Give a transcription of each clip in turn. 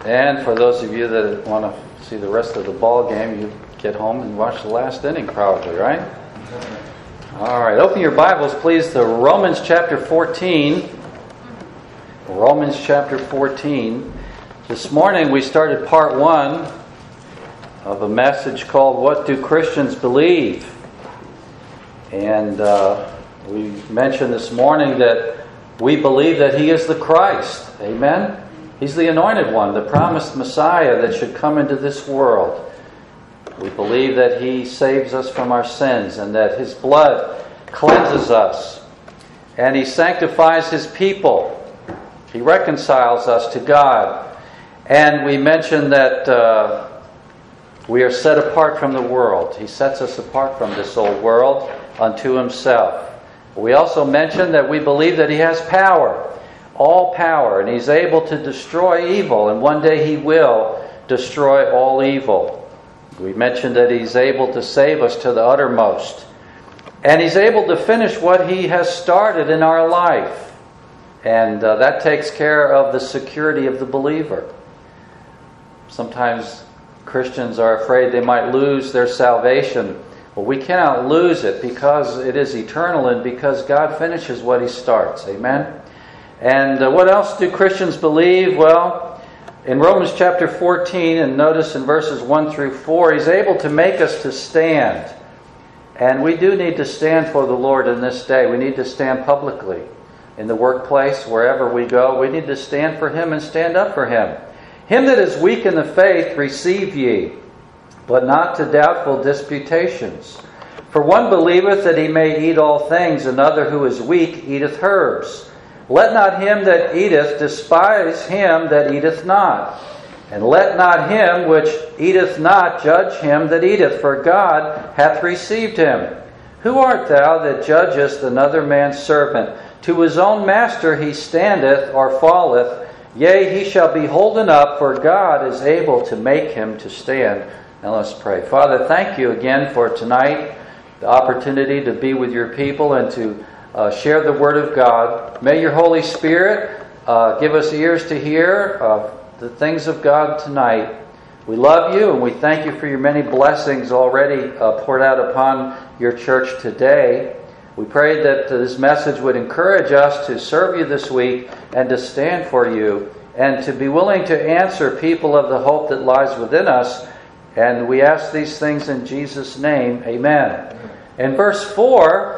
And for those of you that want to see the rest of the ball game, you get home and watch the last inning probably, right? All right, open your Bibles, please, to Romans chapter 14. Romans chapter 14. This morning we started part 1 of a message called What Do Christians Believe? And we mentioned this morning that we believe that He is the Christ. Amen? He's the anointed one, the promised Messiah that should come into this world. We believe that He saves us from our sins and that His blood cleanses us. And He sanctifies His people. He reconciles us to God. And we mentioned that we are set apart from the world. He sets us apart from this old world unto Himself. We also mentioned that we believe that He has power. All power, and He's able to destroy evil, and one day He will destroy all evil. We mentioned that He's able to save us to the uttermost, and He's able to finish what He has started in our life, and that takes care of the security of the believer. Sometimes Christians are afraid they might lose their salvation. Well, we cannot lose it because it is eternal and because God finishes what He starts. Amen? And what else do Christians believe? Well, in Romans chapter 14, and notice in verses 1 through 4, He's able to make us to stand. And we do need to stand for the Lord in this day. We need to stand publicly. In the workplace, wherever we go, we need to stand for Him and stand up for Him. Him that is weak in the faith, receive ye, but not to doubtful disputations. For one believeth that he may eat all things, another who is weak eateth herbs. Let not him that eateth despise him that eateth not. And let not him which eateth not judge him that eateth, for God hath received him. Who art thou that judgest another man's servant? To his own master he standeth or falleth. Yea, he shall be holden up, for God is able to make him to stand. Now let's pray. Father, thank You again for tonight, the opportunity to be with Your people and to share the Word of God. May Your Holy Spirit give us ears to hear the things of God tonight. We love You and we thank You for Your many blessings already poured out upon Your church today. We pray that this message would encourage us to serve You this week and to stand for You and to be willing to answer people of the hope that lies within us. And we ask these things in Jesus' name. Amen. In verse 4,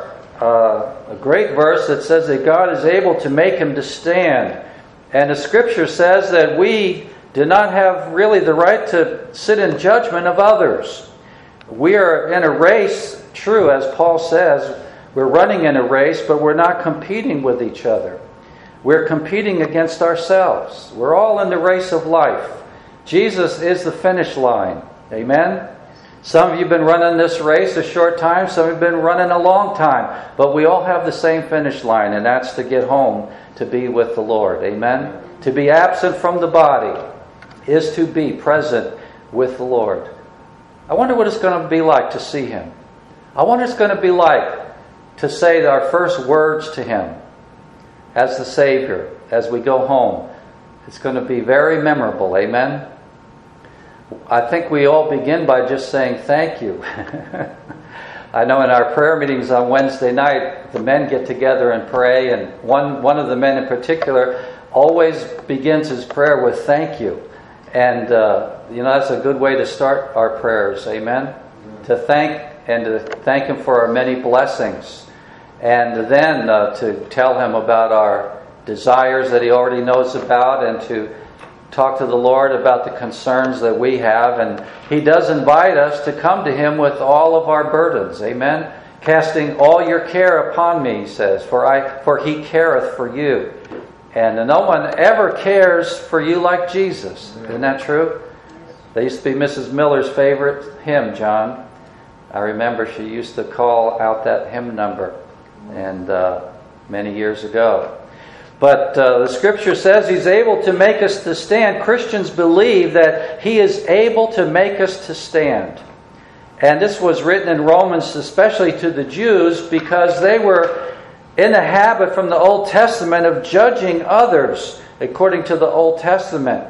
a great verse that says that God is able to make him to stand. And the Scripture says that we do not have really the right to sit in judgment of others. We are in a race, true, as Paul says, we're running in a race, but we're not competing with each other. We're competing against ourselves. We're all in the race of life. Jesus is the finish line. Amen? Some of you have been running this race a short time. Some have been running a long time. But we all have the same finish line, and that's to get home to be with the Lord. Amen? To be absent from the body is to be present with the Lord. I wonder what it's going to be like to see Him. I wonder what it's going to be like to say our first words to Him as the Savior as we go home. It's going to be very memorable. Amen? I think we all begin by just saying thank you. I know in our prayer meetings on Wednesday night, the men get together and pray, and one of the men in particular always begins his prayer with thank you. And that's a good way to start our prayers. Amen? To thank Him for our many blessings. And then to tell Him about our desires that He already knows about, and to talk to the Lord about the concerns that we have. And He does invite us to come to Him with all of our burdens. Amen? Casting all your care upon me, He says, for He careth for you. And no one ever cares for you like Jesus. Isn't that true? That used to be Mrs. Miller's favorite hymn, John. I remember she used to call out that hymn number and many years ago. But the Scripture says He's able to make us to stand. Christians believe that He is able to make us to stand. And this was written in Romans especially to the Jews because they were in the habit from the Old Testament of judging others according to the Old Testament.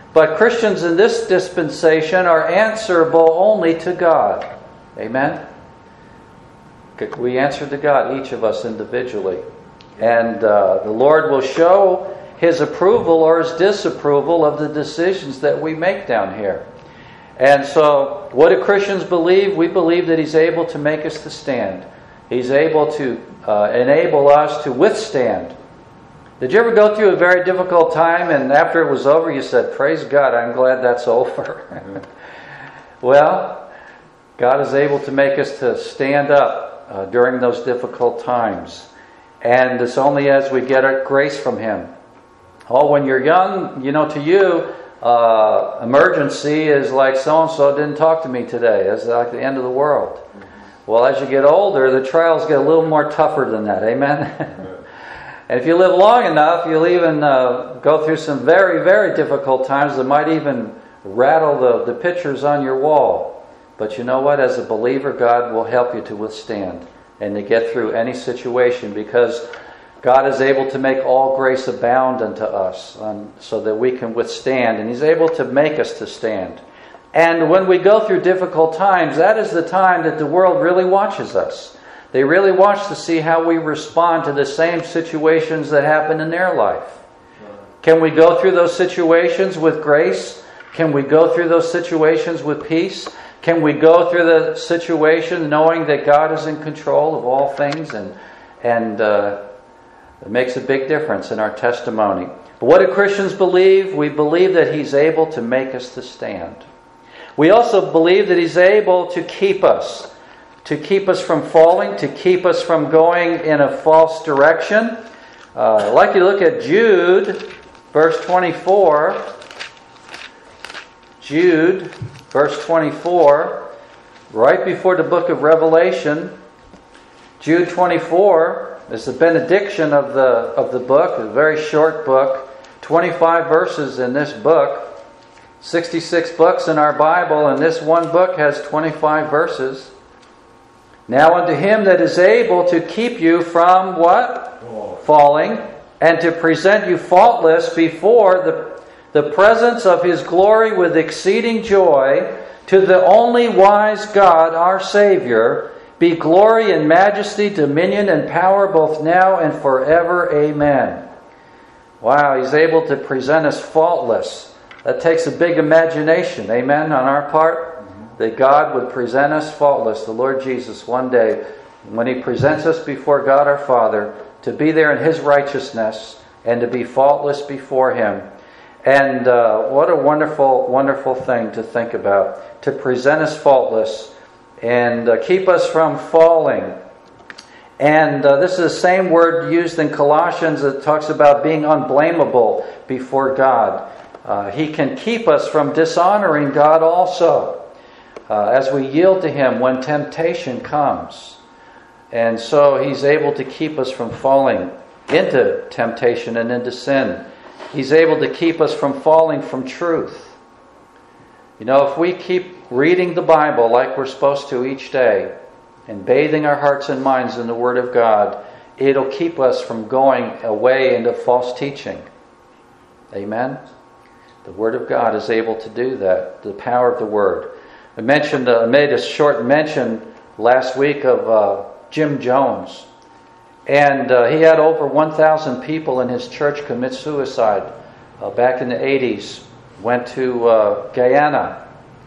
But Christians in this dispensation are answerable only to God. Amen? We answer to God, each of us individually. And the Lord will show His approval or His disapproval of the decisions that we make down here. And so, what do Christians believe? We believe that He's able to make us to stand. He's able to enable us to withstand. Did you ever go through a very difficult time and after it was over you said, "Praise God, I'm glad that's over"? Well, God is able to make us to stand up during those difficult times. And it's only as we get our grace from Him. Oh, when you're young, to you, emergency is like so-and-so didn't talk to me today. It's like the end of the world. Well, as you get older, the trials get a little more tougher than that. Amen? And if you live long enough, you'll even go through some very, very difficult times that might even rattle the pictures on your wall. But you know what? As a believer, God will help you to withstand and to get through any situation, because God is able to make all grace abound unto us so that we can withstand. And He's able to make us to stand. And when we go through difficult times, that is the time that the world really watches us. They really watch to see how we respond to the same situations that happen in their life. Can we go through those situations with grace? Can we go through those situations with peace? Can we go through the situation knowing that God is in control of all things? And it makes a big difference in our testimony. But what do Christians believe? We believe that He's able to make us to stand. We also believe that He's able to keep us from falling, to keep us from going in a false direction. I'd like you to look at Jude, verse 24. Jude, verse 24, right before the book of Revelation. Jude 24 is the benediction of the book, a very short book. 25 verses in this book. 66 books in our Bible, and this one book has 25 verses. Now unto Him that is able to keep you from what? Falling, and to present you faultless before the presence of His glory with exceeding joy, to the only wise God, our Savior, be glory and majesty, dominion and power both now and forever. Amen. Wow, He's able to present us faultless. That takes a big imagination, amen, on our part. That God would present us faultless, the Lord Jesus, one day, when He presents us before God our Father, to be there in His righteousness and to be faultless before Him. And what a wonderful, wonderful thing to think about. To present us faultless and keep us from falling. And this is the same word used in Colossians that talks about being unblameable before God. He can keep us from dishonoring God also. As we yield to Him when temptation comes. And so He's able to keep us from falling into temptation and into sin. He's able to keep us from falling from truth. If we keep reading the Bible like we're supposed to each day and bathing our hearts and minds in the Word of God, it'll keep us from going away into false teaching. Amen? The Word of God is able to do that. The power of the Word. I made a short mention last week of Jim Jones. And he had over 1,000 people in his church commit suicide back in the 80s. Went to Guyana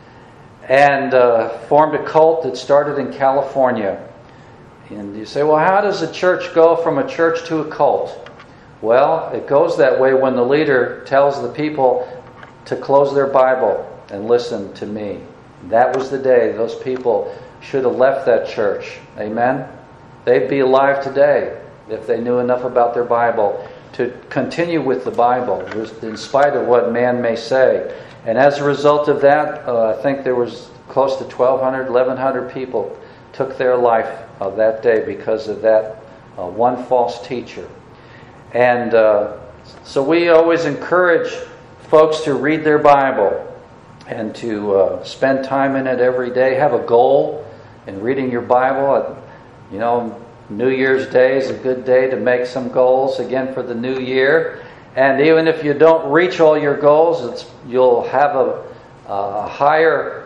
and formed a cult that started in California. And you say, well, how does a church go from a church to a cult? Well, it goes that way when the leader tells the people to close their Bible and listen to me. That was the day those people should have left that church. Amen? They'd be alive today if they knew enough about their Bible to continue with the Bible, in spite of what man may say. And as a result of that, I think there was close to 1,100 people took their life that day because of that one false teacher. And so we always encourage folks to read their Bible and to spend time in it every day. Have a goal in reading your Bible. New Year's Day is a good day to make some goals again for the new year. And even if you don't reach all your goals, you'll have a higher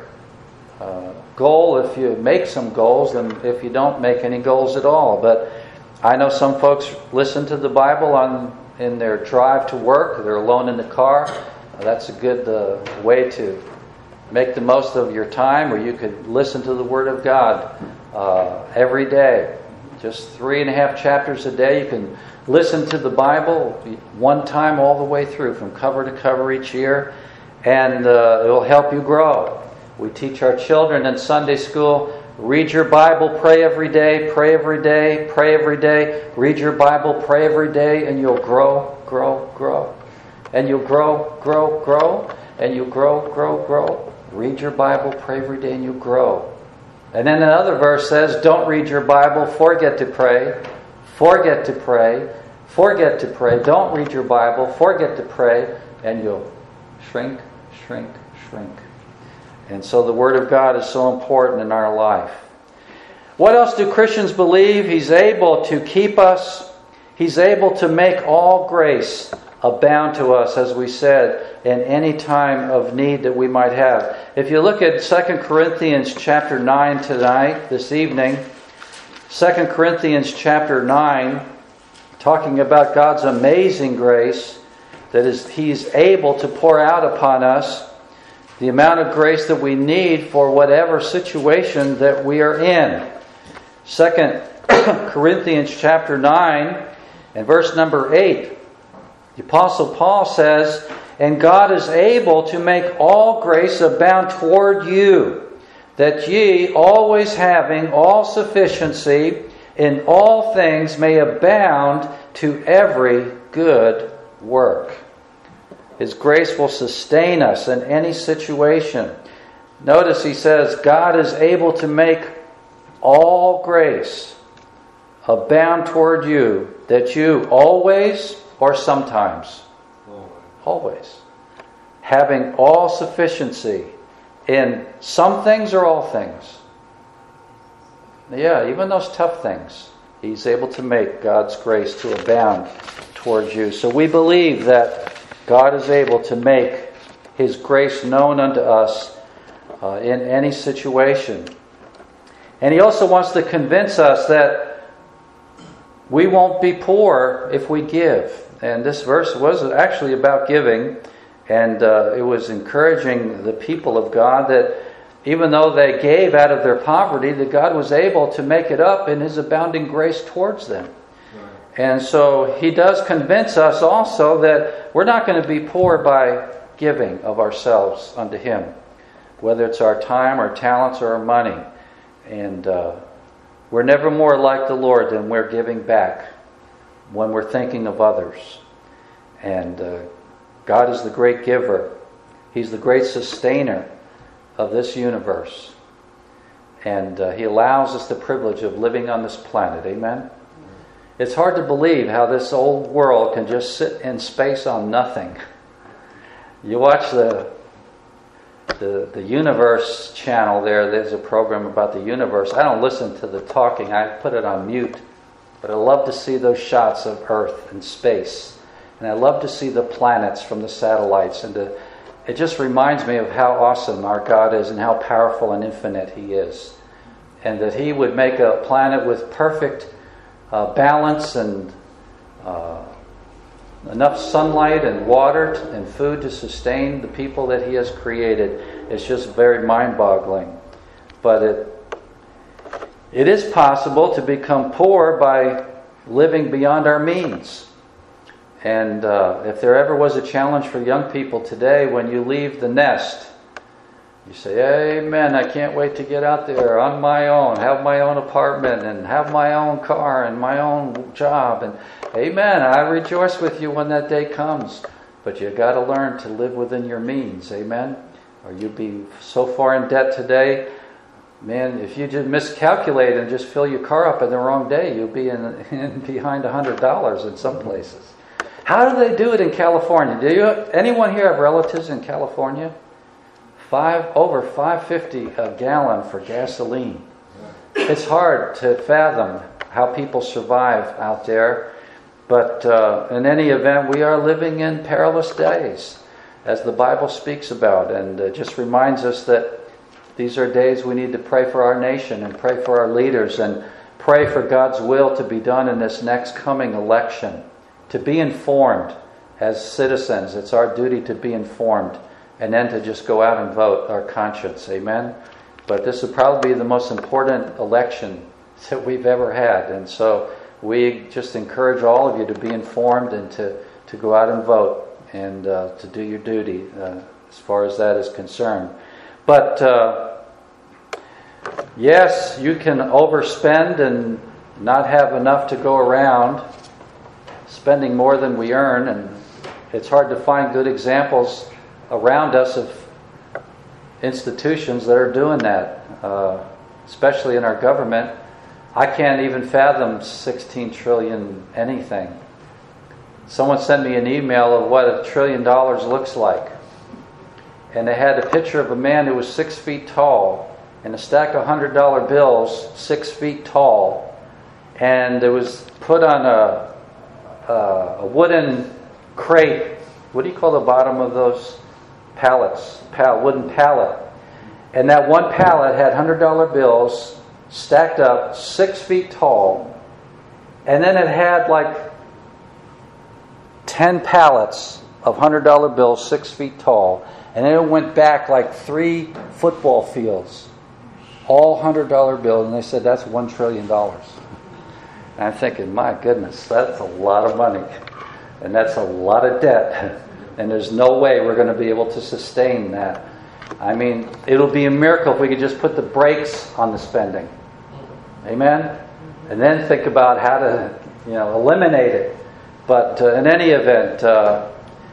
goal if you make some goals than if you don't make any goals at all. But I know some folks listen to the Bible in their drive to work. They're alone in the car. That's a good way to make the most of your time, or you could listen to the Word of God every day. Just 3.5 chapters a day. You can listen to the Bible one time all the way through, from cover to cover each year, and it will help you grow. We teach our children in Sunday school, read your Bible, pray every day, pray every day, pray every day. Read your Bible, pray every day, and you'll grow, grow, grow. And you'll grow, grow, grow. And you'll grow, grow, grow. Read your Bible, pray every day, and you'll grow. And then another verse says, don't read your Bible, forget to pray, forget to pray, forget to pray. Don't read your Bible, forget to pray, and you'll shrink, shrink, shrink. And so the Word of God is so important in our life. What else do Christians believe? He's able to keep us. He's able to make all grace abound to us, as we said, in any time of need that we might have. If you look at 2 Corinthians chapter 9 tonight, this evening, 2 Corinthians chapter 9, talking about God's amazing grace, that is, He's able to pour out upon us the amount of grace that we need for whatever situation that we are in. 2 Corinthians chapter 9 and verse number 8. The Apostle Paul says, and God is able to make all grace abound toward you, that ye, always having all sufficiency in all things, may abound to every good work. His grace will sustain us in any situation. Notice he says, God is able to make all grace abound toward you, that you always, or sometimes, always, having all sufficiency in some things or all things. Yeah, even those tough things, He's able to make God's grace to abound towards you. So we believe that God is able to make His grace known unto us in any situation. And He also wants to convince us that we won't be poor if we give. And this verse was actually about giving, and it was encouraging the people of God that even though they gave out of their poverty, that God was able to make it up in His abounding grace towards them. And so He does convince us also that we're not going to be poor by giving of ourselves unto Him, whether it's our time, our talents, or our money. And we're never more like the Lord than we're giving back when we're thinking of others. And God is the great giver. He's the great sustainer of this universe. And He allows us the privilege of living on this planet. Amen? It's hard to believe how this old world can just sit in space on nothing. You watch the Universe channel there. There's a program about the universe. I don't listen to the talking. I put it on mute. But I love to see those shots of Earth and space. And I love to see the planets from the satellites. And it just reminds me of how awesome our God is and how powerful and infinite He is. And that He would make a planet with perfect balance and enough sunlight and water and food to sustain the people that He has created. It's just very mind-boggling. But it is possible to become poor by living beyond our means. And if there ever was a challenge for young people today, when you leave the nest, you say, amen, I can't wait to get out there on my own, have my own apartment, and have my own car, and my own job. And amen, I rejoice with you when that day comes. But you got to learn to live within your means, amen? Or you'll be so far in debt today, man, if you just miscalculate and just fill your car up in the wrong day, you'll be in behind $100 in some places. How do they do it in California? Anyone here have relatives in California? Over $5.50 a gallon for gasoline. It's hard to fathom how people survive out there. But in any event, we are living in perilous days, as the Bible speaks about, and just reminds us that these are days we need to pray for our nation and pray for our leaders and pray for God's will to be done in this next coming election. To be informed as citizens, it's our duty to be informed, and then to just go out and vote our conscience. Amen? But this will probably be the most important election that we've ever had, and so we just encourage all of you to be informed and to go out and vote and to do your duty as far as that is concerned. But yes, you can overspend and not have enough to go around, spending more than we earn, and it's hard to find good examples around us of institutions that are doing that, especially in our government. I can't even fathom 16 trillion anything. Someone sent me an email of what $1 trillion looks like. And they had a picture of a man who was 6 feet tall and a stack of $100 bills 6 feet tall. And it was put on a wooden crate. What do you call the bottom of those pallets? Wooden pallet. And that one pallet had $100 bills stacked up 6 feet tall, and then it had like 10 pallets of $100 bills 6 feet tall, and then it went back like 3 football fields, all $100 bills, and they said that's $1 trillion. And I'm thinking, my goodness, that's a lot of money, and that's a lot of debt, and there's no way we're going to be able to sustain that. I mean, it'll be a miracle if we could just put the brakes on the spending. Amen? And then think about how to, eliminate it. But in any event, the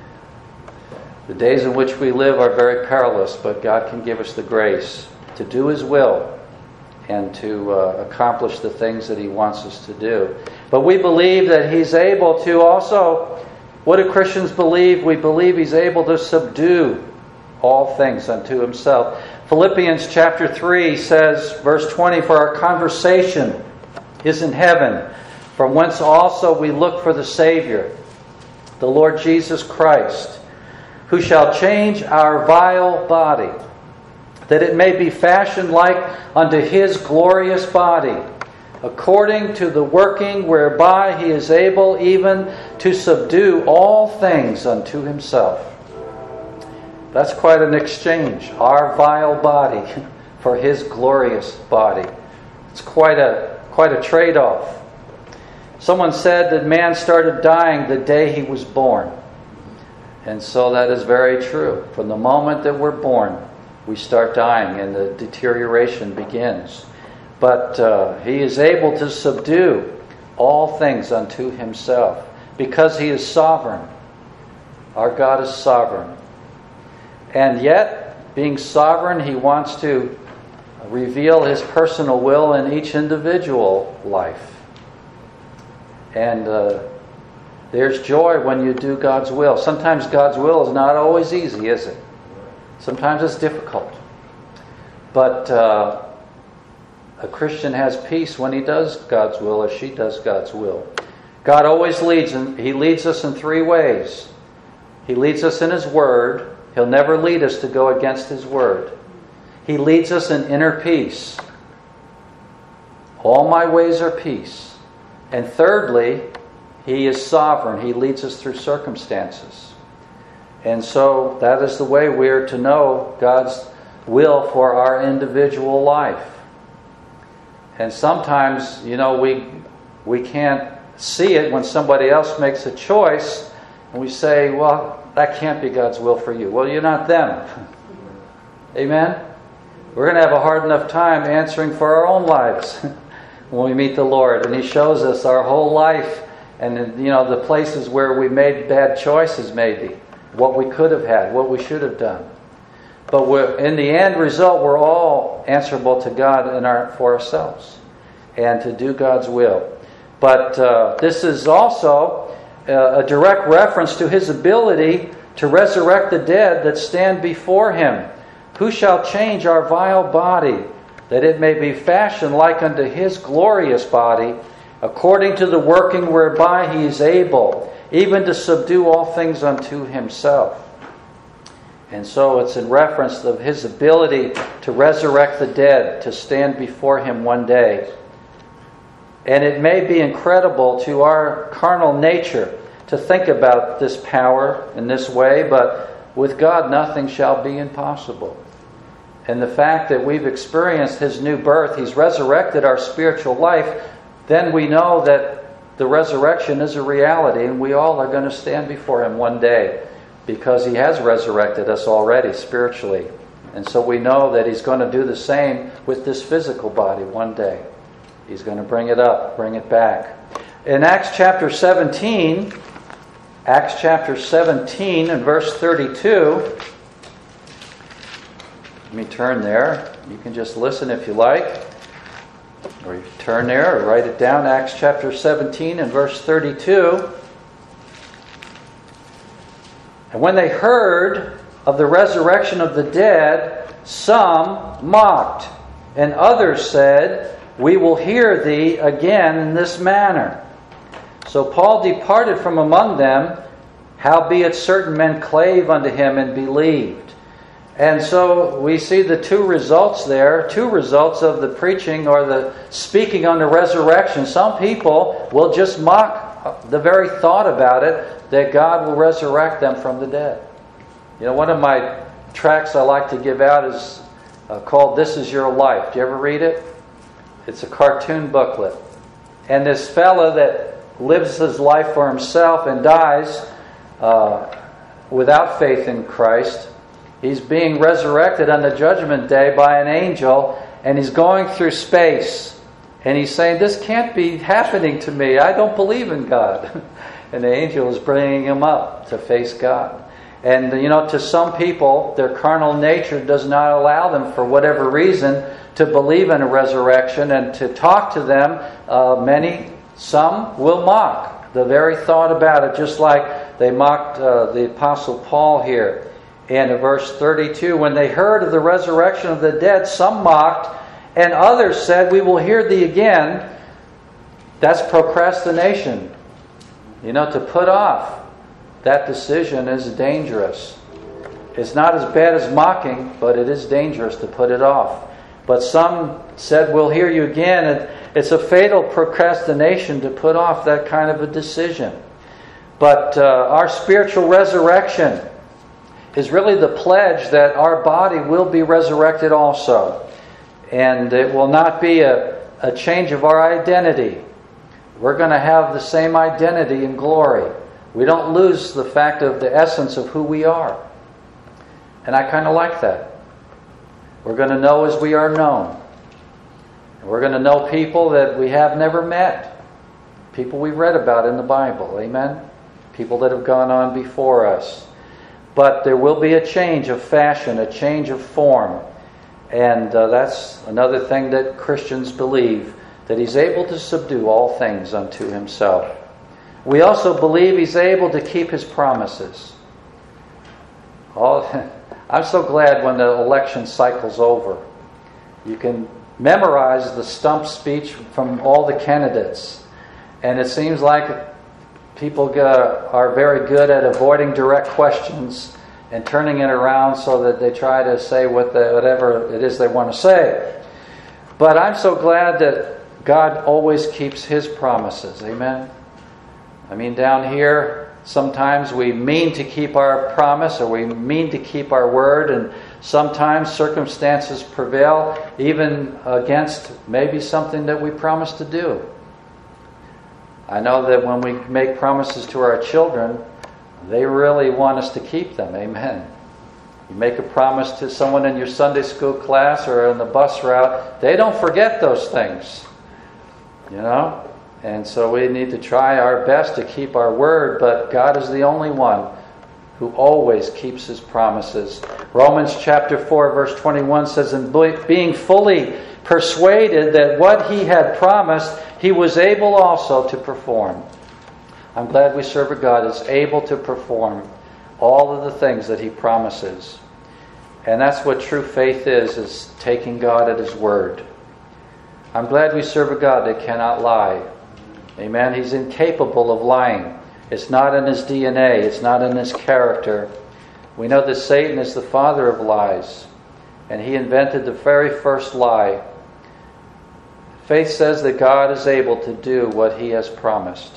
days in which we live are very perilous, but God can give us the grace to do His will and to accomplish the things that He wants us to do. But we believe that He's able to also, what do Christians believe? We believe He's able to subdue all things unto Himself. Philippians chapter 3 says, verse 20, "For our conversation is in heaven, from whence also we look for the Savior, the Lord Jesus Christ, who shall change our vile body, that it may be fashioned like unto His glorious body, according to the working whereby He is able even to subdue all things unto Himself." That's quite an exchange. Our vile body for His glorious body. It's quite a trade-off. Someone said that man started dying the day he was born. And so that is very true. From the moment that we're born, we start dying and the deterioration begins. But He is able to subdue all things unto Himself because He is sovereign. Our God is sovereign. And yet, being sovereign, He wants to reveal His personal will in each individual life. And there's joy when you do God's will. Sometimes God's will is not always easy, is it? Sometimes it's difficult. But a Christian has peace when he does God's will, or she does God's will. God always leads, and He leads us in 3 ways. He leads us in His Word. He'll never lead us to go against His Word. He leads us in inner peace. All my ways are peace. And thirdly, He is sovereign. He leads us through circumstances. And so that is the way we are to know God's will for our individual life. And sometimes, we can't see it when somebody else makes a choice, and we say, well, that can't be God's will for you. Well, you're not them. Amen? We're going to have a hard enough time answering for our own lives when we meet the Lord. And He shows us our whole life and, the places where we made bad choices maybe. What we could have had, what we should have done. But in the end result, we're all answerable to God for ourselves and to do God's will. But this is also a direct reference to His ability to resurrect the dead that stand before Him. Who shall change our vile body, that it may be fashioned like unto His glorious body, according to the working whereby He is able, even to subdue all things unto Himself. And so it's in reference of His ability to resurrect the dead, to stand before Him one day. And it may be incredible to our carnal nature to think about this power in this way, but with God nothing shall be impossible. And the fact that we've experienced His new birth, He's resurrected our spiritual life, then we know that the resurrection is a reality, and we all are going to stand before Him one day, because He has resurrected us already spiritually. And so we know that He's going to do the same with this physical body one day. He's going to bring it up, bring it back. In Acts chapter 17 and verse 32, let me turn there. You can just listen if you like. Or you can turn there or write it down. Acts chapter 17 and verse 32. And when they heard of the resurrection of the dead, some mocked, and others said, "We will hear thee again in this manner." So Paul departed from among them, howbeit certain men clave unto him and believed. And so we see the two results there, two results of the preaching or the speaking on the resurrection. Some people will just mock the very thought about it, that God will resurrect them from the dead. You know, one of my tracts I like to give out is called "This Is Your Life." Do you ever read it? It's a cartoon booklet. And this fella that lives his life for himself and dies without faith in Christ, he's being resurrected on the judgment day by an angel, and he's going through space. And he's saying, "This can't be happening to me. I don't believe in God." And the angel is bringing him up to face God. And, you know, to some people, their carnal nature does not allow them, for whatever reason, to believe in a resurrection. And to talk to them, some will mock the very thought about it, just like they mocked the Apostle Paul here. And in verse 32, when they heard of the resurrection of the dead, some mocked, and others said, "We will hear thee again." That's procrastination. You know, to put off that decision is dangerous. It's not as bad as mocking, but it is dangerous to put it off. But some said, "We'll hear you again." And it's a fatal procrastination to put off that kind of a decision. But our spiritual resurrection is really the pledge that our body will be resurrected also. And it will not be a change of our identity. We're going to have the same identity in glory. We don't lose the fact of the essence of who we are. And I kind of like that. We're going to know as we are known. And we're going to know people that we have never met. People we read about in the Bible. Amen? People that have gone on before us. But there will be a change of fashion, a change of form. And that's another thing that Christians believe, that He's able to subdue all things unto Himself. We also believe He's able to keep His promises. I'm so glad when the election cycle's over. You can memorize the stump speech from all the candidates. And it seems like people are very good at avoiding direct questions and turning it around so that they try to say whatever it is they want to say. But I'm so glad that God always keeps His promises. Amen? I mean, down here, sometimes we mean to keep our promise, or we mean to keep our word, and sometimes circumstances prevail even against maybe something that we promised to do. I know that when we make promises to our children, they really want us to keep them. Amen. You make a promise to someone in your Sunday school class or on the bus route, they don't forget those things. You know? And so we need to try our best to keep our word, but God is the only one who always keeps His promises. Romans chapter 4 verse 21 says, "And being fully persuaded that what He had promised, He was able also to perform." I'm glad we serve a God that's able to perform all of the things that He promises. And that's what true faith is taking God at His word. I'm glad we serve a God that cannot lie. Amen. He's incapable of lying. It's not in his DNA. It's not in his character. We know that Satan is the father of lies, and he invented the very first lie. Faith says that God is able to do what he has promised.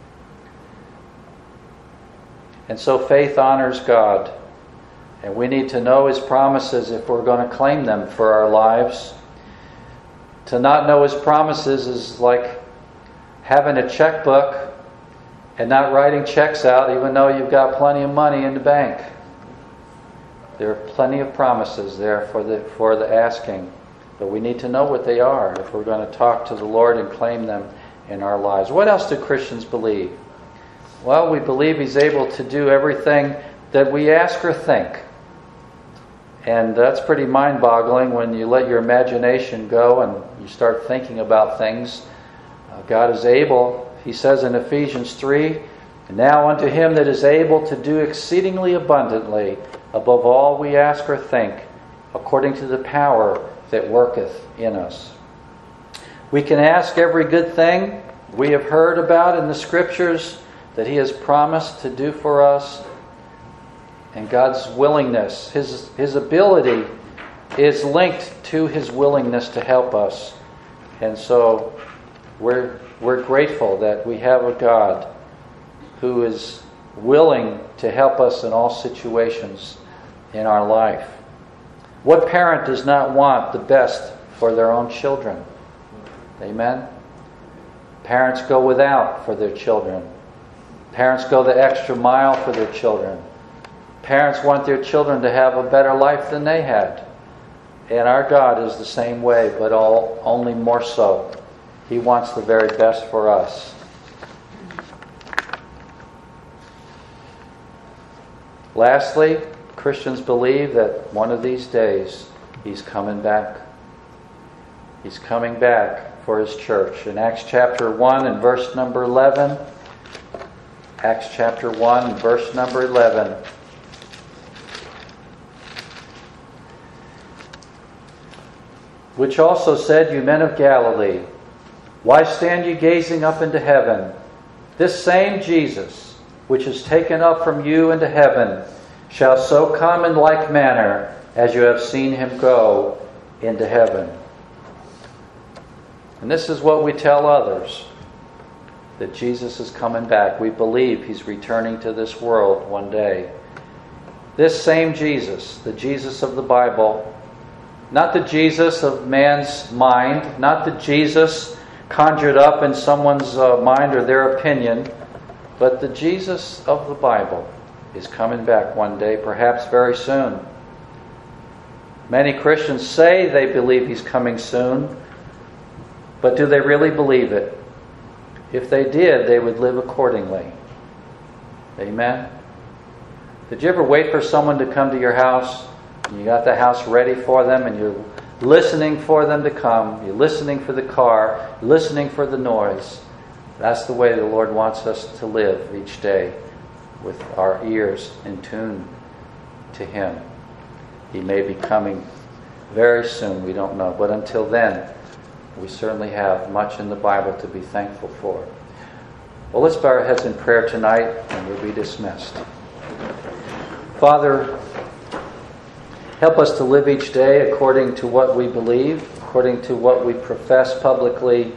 And so faith honors God. And we need to know his promises if we're going to claim them for our lives. To not know his promises is like having a checkbook and not writing checks out even though you've got plenty of money in the bank. There are plenty of promises there for the asking. But we need to know what they are if we're going to talk to the Lord and claim them in our lives. What else do Christians believe? Well, we believe he's able to do everything that we ask or think. And that's pretty mind-boggling when you let your imagination go and you start thinking about things. God is able, he says in Ephesians 3, "Now unto him that is able to do exceedingly abundantly above all we ask or think, according to the power that worketh in us." We can ask every good thing we have heard about in the Scriptures that he has promised to do for us. And God's willingness, his ability is linked to his willingness to help us. And so we're grateful that we have a God who is willing to help us in all situations in our life. What parent does not want the best for their own children? Amen? Parents go without for their children. Parents go the extra mile for their children. Parents want their children to have a better life than they had. And our God is the same way, but only more so. He wants the very best for us. Lastly, Christians believe that one of these days he's coming back. He's coming back for his church. In Acts chapter 1 and verse number 11, Acts chapter 1 and verse number 11, "Which also said, You men of Galilee, why stand ye gazing up into heaven? This same Jesus, which is taken up from you into heaven, shall so come in like manner as you have seen him go into heaven." And this is what we tell others, that Jesus is coming back. We believe he's returning to this world one day. This same Jesus, the Jesus of the Bible, not the Jesus of man's mind, not the Jesus conjured up in someone's mind or their opinion, but the Jesus of the Bible is coming back one day, perhaps very soon. Many Christians say they believe he's coming soon, but do they really believe it? If they did, they would live accordingly. Amen? Did you ever wait for someone to come to your house? You got the house ready for them and you're listening for them to come. You're listening for the car, listening for the noise. That's the way the Lord wants us to live each day, with our ears in tune to him. He may be coming very soon, we don't know. But until then, we certainly have much in the Bible to be thankful for. Well, let's bow our heads in prayer tonight and we'll be dismissed. Father, help us to live each day according to what we believe, according to what we profess publicly.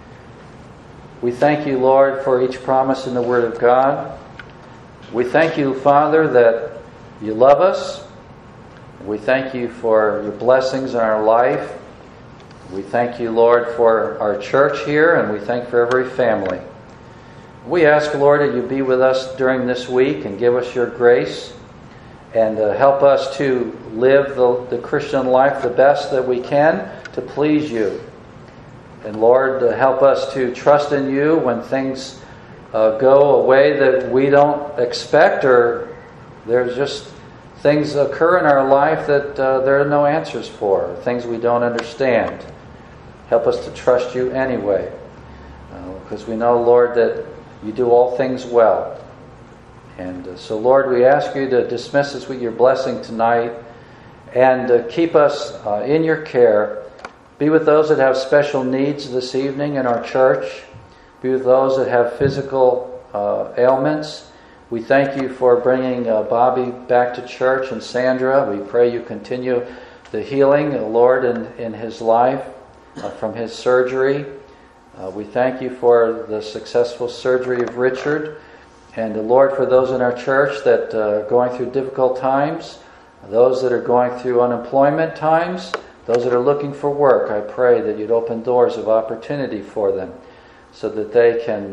We thank you, Lord, for each promise in the Word of God. We thank you, Father, that you love us. We thank you for your blessings in our life. We thank you, Lord, for our church here, and we thank for every family. We ask, Lord, that you be with us during this week and give us your grace and help us to live the Christian life the best that we can to please you. And Lord, help us to trust in you when things go a way that we don't expect, or there's just things occur in our life that there are no answers for, things we don't understand. Help us to trust you anyway, because we know, Lord, that you do all things well. And so, Lord, we ask you to dismiss us with your blessing tonight and keep us in your care. Be with those that have special needs this evening in our church. Be with those that have physical ailments. We thank you for bringing Bobby back to church and Sandra. We pray you continue the healing, Lord, in his life from his surgery. We thank you for the successful surgery of Richard. And Lord, for those in our church that are going through difficult times, those that are going through unemployment times, those that are looking for work, I pray that you'd open doors of opportunity for them so that they can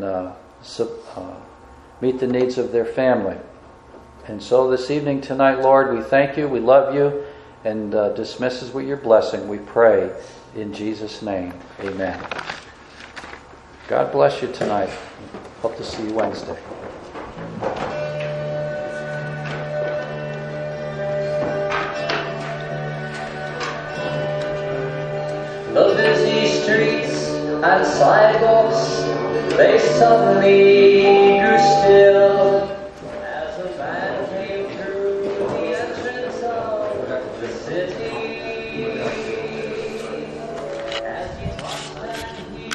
meet the needs of their family. And so this evening, tonight, Lord, we thank you, we love you, and dismiss us with your blessing, we pray in Jesus' name. Amen. God bless you tonight. Hope to see you Wednesday. The busy streets and sidewalks, they suddenly grew still as a man came through the entrance of the city.